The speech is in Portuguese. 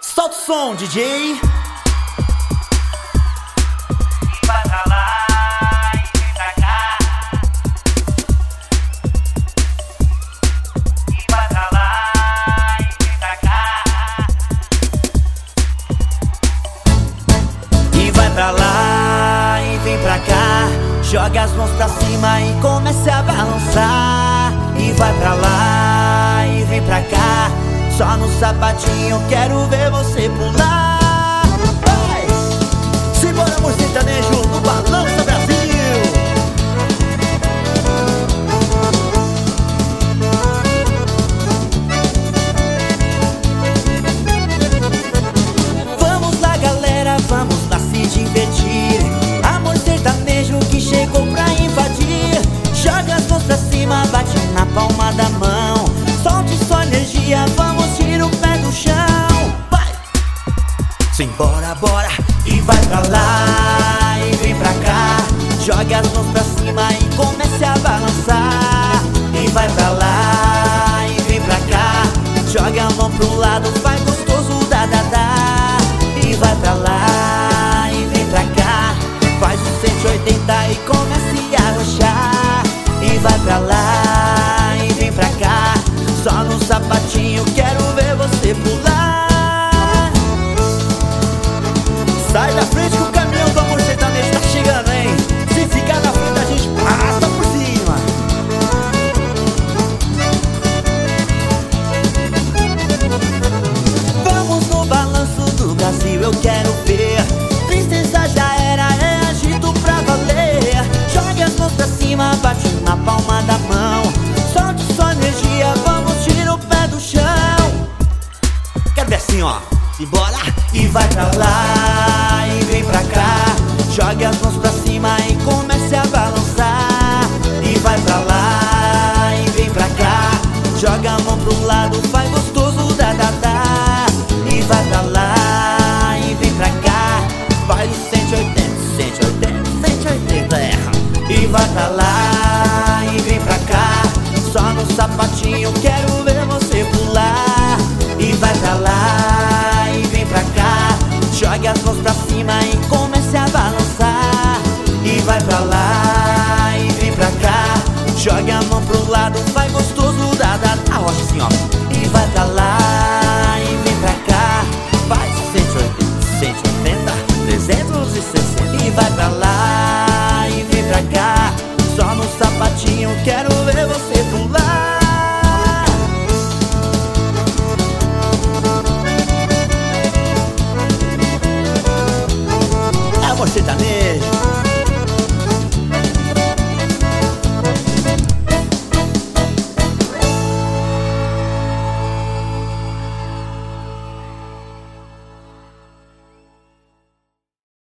Solta o som, DJ. Vai pra lá e vem pra cá. E vai pra lá e vem pra cá. E vai pra lá e vem pra cá. Joga as mãos pra cima e comece a balançar. E vai pra lá e vem pra cá. Só no sapatinho quero ver você pular. Vai! Simbora, amor sertanejo, no Balança Brasil. Vamos lá, galera, vamos lá se divertir. Amor sertanejo que chegou pra invadir. Joga as mãos pra cima, bate na palma da mão. Solte sua energia, vamos tirar o pé do chão. Vai! Simbora, bora! E vai pra lá e vem pra cá. Joga as mãos pra cima e comece a balançar. E vai pra lá e vem pra cá. Joga a mão pro lado, faz gostoso, dá, dá, dá. E vai pra lá e vem pra cá. Faz o 180 e comece a arrochar. E vai pra lá e vem pra cá. Só no sapatinho quero ver você pular. Sai da frente que o caminhão do amor sertanejo tá chegando, hein? Se ficar na frente a gente passa por cima. Vamos no balanço do Brasil, eu quero ver. Tristeza já era, é agito pra valer. Joga as mãos pra cima, bate na palma da mão. Solte sua energia, vamos tirar o pé do chão. Quero ver assim, ó. Simbora! E vai pra lá e vem pra cá. Joga as mãos pra cima e comece a balançar. E vai pra lá e vem pra cá. Joga a mão pro lado, faz gostoso, dá, dá, dá. E vai pra lá e vem pra cá. Faz o 180, 180, 180, erra. E vai pra lá e vem pra cá. Só no sapatinho quero ver você pular. E vai pra lá e vem pra cá. Joga as mãos pra cima e comece a balançar. E vai pra lá e vem pra cá. Joga a mão pro lado, faz gostoso, dá, dá, dá. Rocha assim, ó. E vai pra lá e vem pra cá. Faz 180, 180, 360. E vai pra lá e vem pra cá. Só no sapatinho quero ver você pular. Amor sertanejo.